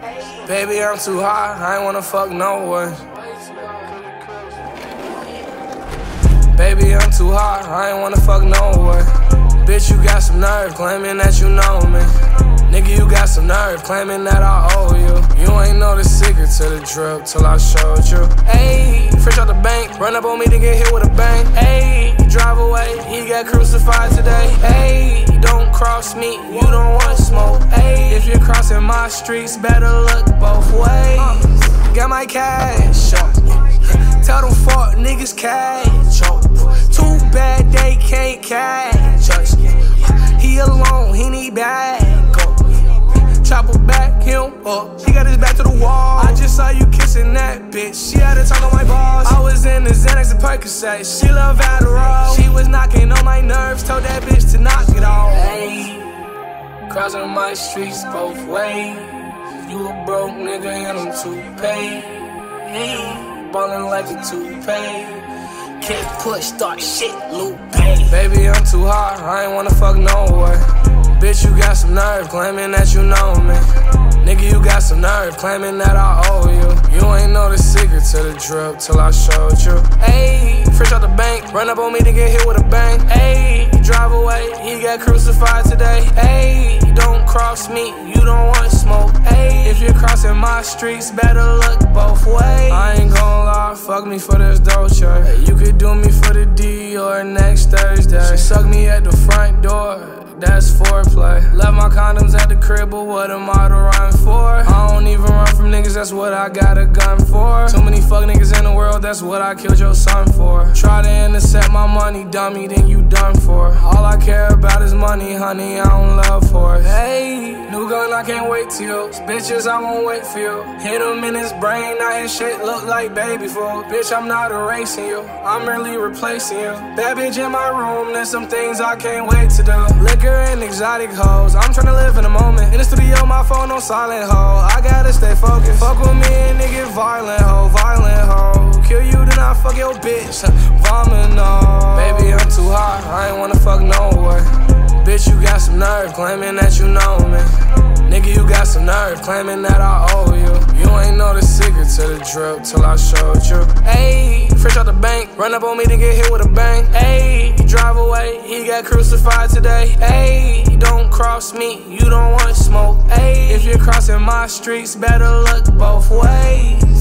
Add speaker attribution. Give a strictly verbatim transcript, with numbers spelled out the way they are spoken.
Speaker 1: Baby, I'm too hot, I ain't wanna fuck no one. Baby, I'm too hot, I ain't wanna fuck no one. Bitch, you got some nerve claiming that you know me. Nigga, you got some nerve claiming that I owe you. You ain't know the secret to the drip till I showed you. Ayy, fresh out the bank, run up on me to get hit with a bang. Ayy, drive away, he got crucified today. Ayy, don't cross me, you don't want smoke. Ayy, if you're crossing my streets, better look both ways. Got my cash up, tell them fuck niggas cash up. Too bad they can't catch us. He alone, he need back up. Chopper back him up, he got his back to the wall. I just saw you kissing that bitch, she had a tongue on my balls. I was in the Xanax and Percocet, she love Adderall. She was knocking on my nerves, told that bitch to knock it off. Hey, crossing my streets both ways. You a broke nigga and I'm too paid. Hey, ballin' like a toupee. Can't push, start shit, Lupe. Baby, I'm too hot, I ain't wanna fuck no way. Bitch, you got some nerve claiming that you know me. Nigga, you got some nerve claiming that I owe you. You ain't know the secret to the drip till I showed you. Ayy, fresh out the bank, run up on me to get hit with a bang. Ayy, drive away, he got crucified today. Ayy, don't cross me, you don't want smoke. Ayy, if you're crossing my streets, better look both ways. I ain't gon' lie, fuck me for this Dolce. You could do me for the D or next Thursday. She suck me at the front door, that's foreplay. Left my condoms at the crib, but what am I to run for? I don't even run from niggas, that's what I got a gun for. Too many fuck niggas in the world, that's what I killed your son for. Try to intercept my money, dummy, then you done for. All I care about is money, honey, I don't love for it. Hey, new gun, I can't wait till you. Bitches, I won't wait for you. Hit him in his brain, now his shit look like baby food. Bitch, I'm not erasing you, I'm merely replacing you. Bad bitch in my room, there's some things I can't wait to do. Liquor and exotic hoes, I'm tryna live in the moment. In the studio, my phone on silent, ho. I gotta stay focused. Fuck with me and it get violent, ho, violent, ho. Kill you, then I fuck your bitch, vomit, no. Baby, I'm too hot, I ain't wanna fuck no way. Bitch, you got some nerve claiming that you know me. Nigga, you got some nerve claiming that I owe you. You ain't know the secret to the drip till I showed you. Ayy, fresh out the bank, run up on me to get hit with a bang. Ayy, drive away, he got crucified today. Ayy, don't cross me, you don't want smoke. Ayy, if you're crossing my streets, better look both ways.